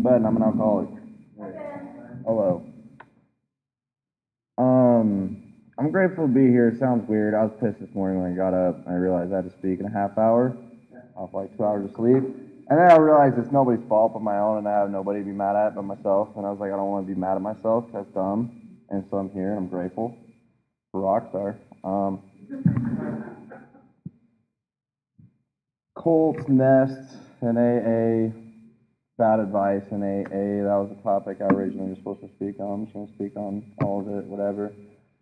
Ben, I'm an alcoholic. Hello. I'm grateful to be here. It sounds weird. I was pissed this morning when I got up. I realized I had to speak in a half hour off like 2 hours of sleep. And then I realized it's nobody's fault but my own, and I have nobody to be mad at but myself. And I was like, I don't want to be mad at myself. That's dumb. And so I'm here, and I'm grateful for Rockstar. Colts, nests, and AA, bad advice in AA. That was the topic I originally was supposed to speak on. I'm just going to speak on all of it, whatever.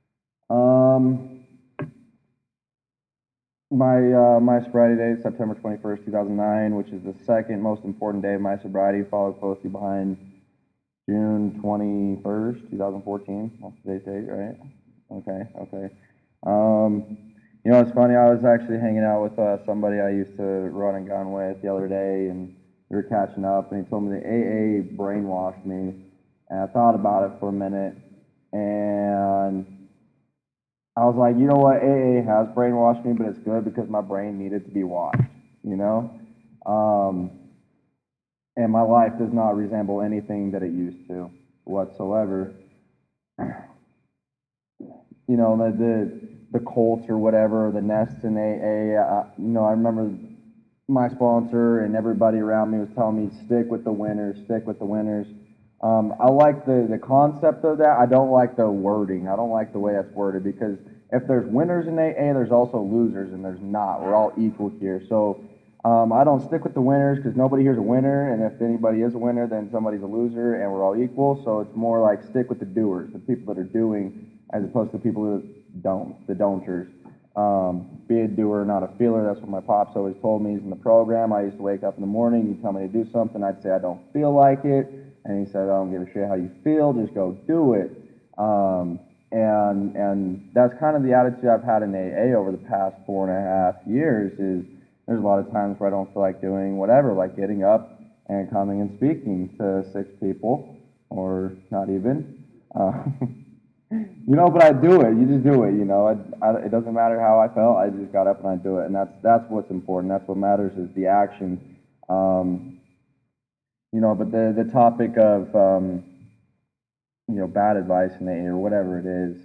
My sobriety date is September 21st, 2009, which is the second most important day of my sobriety, followed closely behind June 21st, 2014. That's today's date, right? Okay. It's funny, I was actually hanging out with somebody I used to run and gun with the other day, and we were catching up, and he told me that AA brainwashed me, and I thought about it for a minute, and I was like, you know what, AA has brainwashed me, but it's good because my brain needed to be washed, you know? And my life does not resemble anything that it used to whatsoever. You know, the Colts or whatever, the nests in AA, I remember my sponsor and everybody around me was telling me, stick with the winners, stick with the winners. I like the concept of that. I don't like the wording. I don't like the way that's worded, because if there's winners in AA, there's also losers, and there's not. We're all equal here. So I don't stick with the winners, because nobody here's a winner, and if anybody is a winner, then somebody's a loser, and we're all equal. So it's more like stick with the doers, the people that are doing, as opposed to people that don't, the don'ters. Be a doer, not a feeler. That's what my pops always told me. He's in the program. I used to wake up in the morning, he'd tell me to do something, I'd say I don't feel like it, and he said, I don't give a shit how you feel, just go do it. And that's kind of the attitude I've had in AA over the past 4.5 years. Is there's a lot of times where I don't feel like doing whatever, like getting up and coming and speaking to 6 people, or not even. But I do it. You just do it. It doesn't matter how I felt. I just got up and I do it, and that's what's important. That's what matters, is the action. But the topic of bad advice in AA or whatever it is,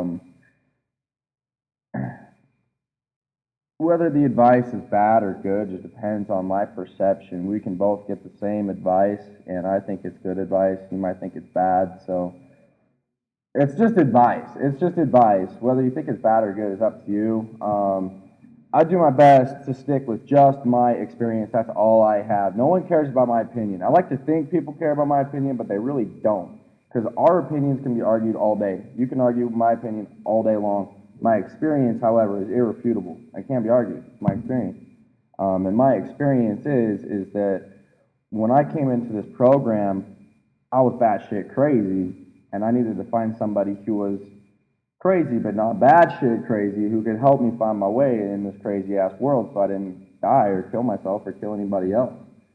whether the advice is bad or good just depends on my perception. We can both get the same advice, and I think it's good advice. You might think it's bad, so. It's just advice. It's just advice. Whether you think it's bad or good is up to you. I do my best to stick with just my experience. That's all I have. No one cares about my opinion. I like to think people care about my opinion, but they really don't. Because our opinions can be argued all day. You can argue my opinion all day long. My experience, however, is irrefutable. It can't be argued. It's my experience. And my experience is that when I came into this program, I was batshit crazy, and I needed to find somebody who was crazy but not bad shit crazy, who could help me find my way in this crazy ass world, so I didn't die or kill myself or kill anybody else.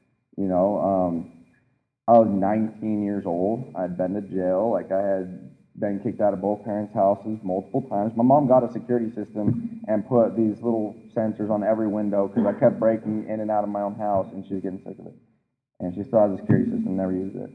I was 19 years old. I'd been to jail. Like, I had been kicked out of both parents' houses multiple times. My mom got a security system and put these little sensors on every window, because I kept breaking in and out of my own house, and she was getting sick of it. And she still has a security system, never used it.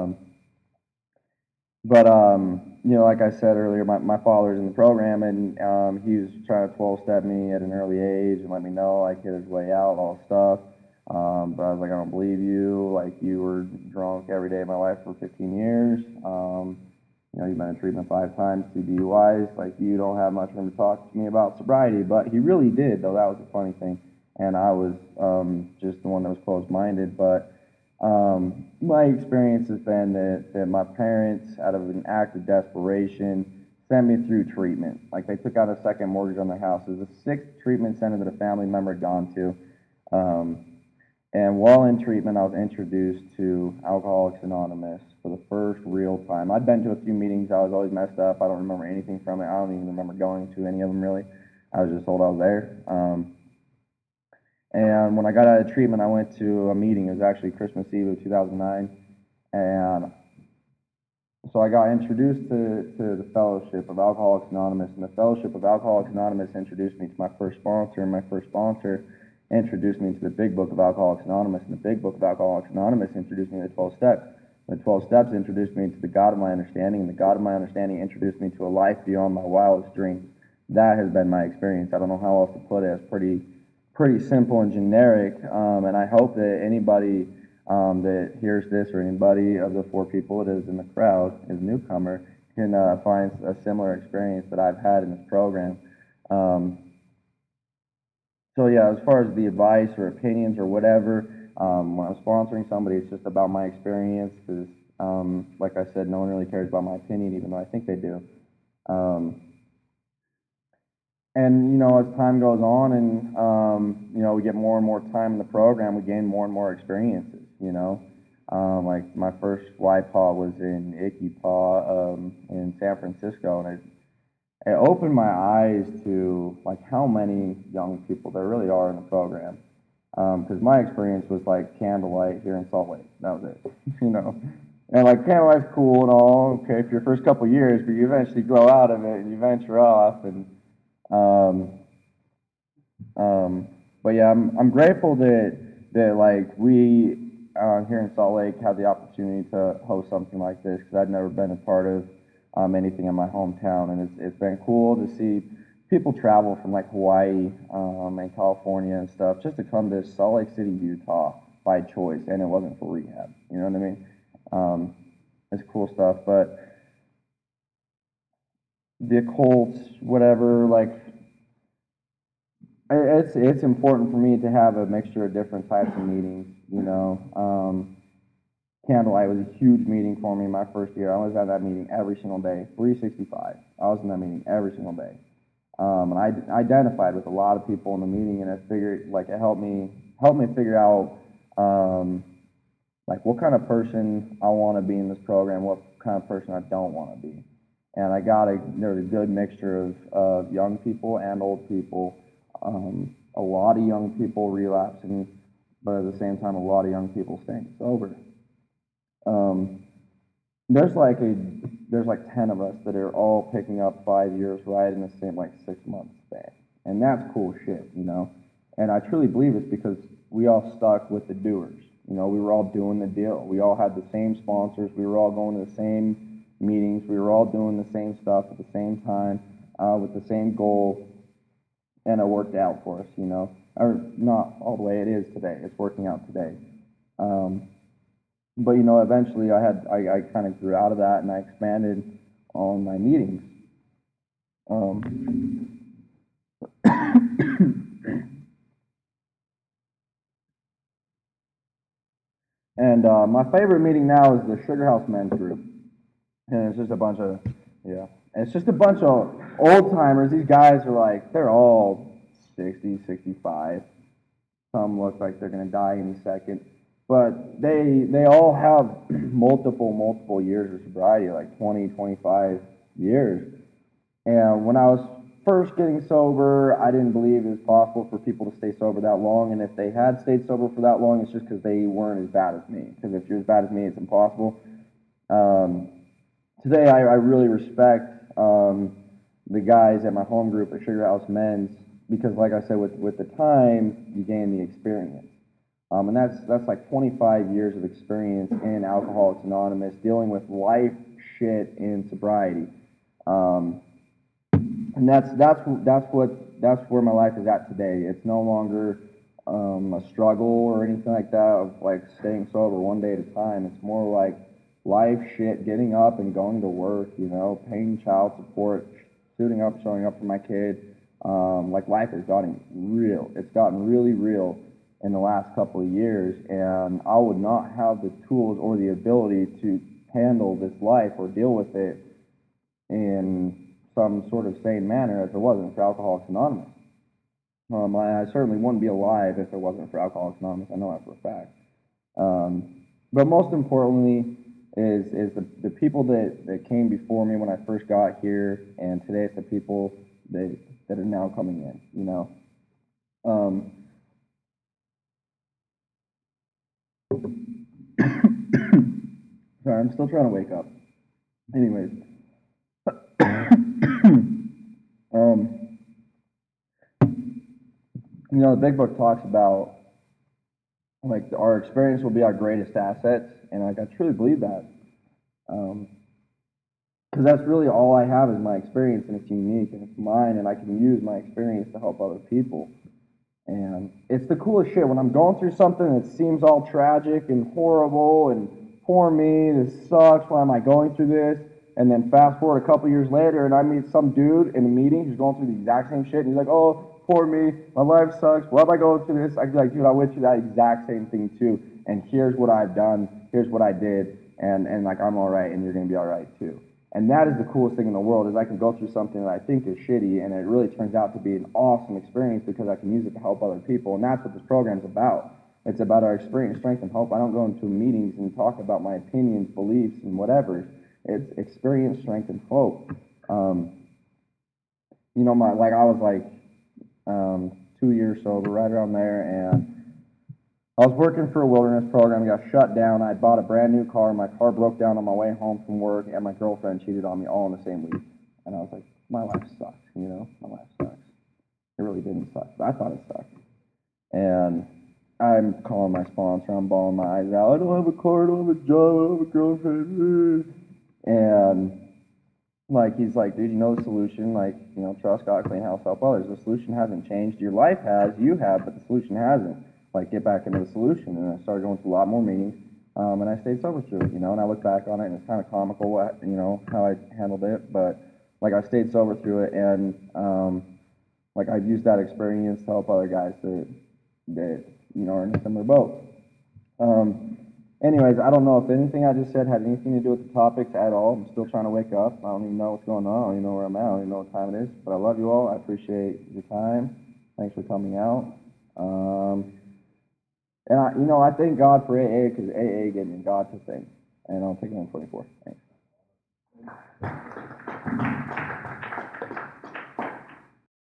Like I said earlier, my father's in the program, and he was trying to 12-step me at an early age and let me know, like, there's a way out, all stuff. But I was like, I don't believe you. Like, you were drunk every day of my life for 15 years. You've been in treatment 5 times, 2 DUIs. Like, you don't have much room to talk to me about sobriety. But he really did, though. That was the funny thing. And I was just the one that was closed-minded. But my experience has been that my parents, out of an act of desperation, sent me through treatment. Like, they took out a second mortgage on their house. It was the 6th treatment center that a family member had gone to. And while in treatment, I was introduced to Alcoholics Anonymous for the first real time. I'd been to a few meetings. I was always messed up. I don't remember anything from it. I don't even remember going to any of them, really. I was just told I was there. And when I got out of treatment, I went to a meeting. It was actually Christmas Eve of 2009. And so I got introduced to the Fellowship of Alcoholics Anonymous. And the Fellowship of Alcoholics Anonymous introduced me to my first sponsor. And my first sponsor introduced me to the Big Book of Alcoholics Anonymous. And the Big Book of Alcoholics Anonymous introduced me to the 12 Steps. The 12 steps introduced me to the God of my understanding, and the God of my understanding introduced me to a life beyond my wildest dreams. That has been my experience. I don't know how else to put it. It's pretty simple and generic, and I hope that anybody that hears this, or anybody of the four people that is in the crowd, as a newcomer, can find a similar experience that I've had in this program. Um, so yeah, as far as the advice or opinions or whatever, when I'm sponsoring somebody, it's just about my experience because, like I said, no one really cares about my opinion, even though I think they do. Um, and as time goes on, and we get more and more time in the program, we gain more and more experiences. Like my first YPAW was in Ikipaw in San Francisco, and it opened my eyes to like how many young people there really are in the program. Because my experience was like Candlelight here in Salt Lake. That was it, And like Candlelight's cool and all, okay, for your first couple of years, but you eventually grow out of it and you venture off. And um, um, but yeah, I'm grateful that like we here in Salt Lake have the opportunity to host something like this because I've never been a part of anything in my hometown, and it's been cool to see people travel from like Hawaii and California and stuff just to come to Salt Lake City, Utah by choice, and it wasn't for rehab. You know what I mean? It's cool stuff, but the occults, whatever, like it's important for me to have a mixture of different types of meetings. Candlelight was a huge meeting for me my first year. I was at that meeting every single day, 365. I was in that meeting every single day. And I identified with a lot of people in the meeting, and I figured like it helped me figure out like what kind of person I want to be in this program, what kind of person I don't want to be. And there's a good mixture of young people and old people. A lot of young people relapsing, but at the same time, a lot of young people staying sober. Um, there's like 10 of us that are all picking up 5 years right in the same like 6 months span, and that's cool shit. And I truly believe it's because we all stuck with the doers. We were all doing the deal. We all had the same sponsors. We were all going to the same meetings. We were all doing the same stuff at the same time with the same goal, and it worked out for us. Or not all the way it is today. It's working out today. But eventually I kind of grew out of that and I expanded on my meetings. And my favorite meeting now is the Sugar House Men's Group, and it's just a bunch of it's just a bunch of old timers. These guys are like they're all 60, 65. Some look like they're gonna die any second. But they all have multiple years of sobriety, like 20, 25 years. And when I was first getting sober, I didn't believe it was possible for people to stay sober that long. And if they had stayed sober for that long, it's just because they weren't as bad as me. Because if you're as bad as me, it's impossible. Um, Today, I really respect the guys at my home group at Sugar House Men's because, like I said, with the time, you gain the experience. And that's like 25 years of experience in Alcoholics Anonymous, dealing with life shit in sobriety. And that's where my life is at today. It's no longer a struggle or anything like that of like staying sober one day at a time. It's more like life shit, getting up and going to work, paying child support, suiting up, showing up for my kid. Like life has gotten real. It's gotten really real in the last couple of years, and I would not have the tools or the ability to handle this life or deal with it in some sort of sane manner if it wasn't for Alcoholics Anonymous. I certainly wouldn't be alive if it wasn't for Alcoholics Anonymous. I know that for a fact. But most importantly is the people that came before me when I first got here, and today it's the people that are now coming in. Sorry, I'm still trying to wake up. Anyways, the Big Book talks about like our experience will be our greatest assets, and like I truly believe that. Because that's really all I have is my experience, and it's unique, and it's mine, and I can use my experience to help other people. And it's the coolest shit when I'm going through something that seems all tragic and horrible and poor me, this sucks, why am I going through this? And then fast forward a couple years later and I meet some dude in a meeting who's going through the exact same shit and he's like, oh, poor me, my life sucks, why am I going through this? I'd be like, dude, I went through that exact same thing too. And here's what I've done, here's what I did, and like I'm all right and you're gonna be all right too. And that is the coolest thing in the world is I can go through something that I think is shitty and it really turns out to be an awesome experience because I can use it to help other people. And that's what this program's about. It's about our experience, strength, and hope. I don't go into meetings and talk about my opinions, beliefs, and whatever. It's experience, strength, and hope. You know, like I was like 2 years sober, right around there, and I was working for a wilderness program, got shut down. I bought a brand new car. My car broke down on my way home from work, and my girlfriend cheated on me all in the same week. And I was like, my life sucks, you know? My life sucks. It really didn't suck, but I thought it sucked. And I'm calling my sponsor. I'm bawling my eyes out. I don't have a car. I don't have a job. I don't have a girlfriend. And like he's like, dude, you know the solution. Like, you know, trust God, clean house, help others. The solution hasn't changed. Your life has, you have, but the solution hasn't. Like, get back into the solution. And I started going to a lot more meetings, and I stayed sober through it. You know, and I look back on it, and it's kind of comical, you know, how I handled it. But like, I stayed sober through it, and like I've used that experience to help other guys that you know are in a similar boat. Anyways, I don't know if anything I just said had anything to do with the topics at all. I'm still trying to wake up. I don't even know what's going on. I don't even know where I'm at. I don't even know what time it is. But I love you all. I appreciate your time. Thanks for coming out. And I, you know, I thank God for AA because AA gave me God to thank. And I'll take it on 24. Thanks.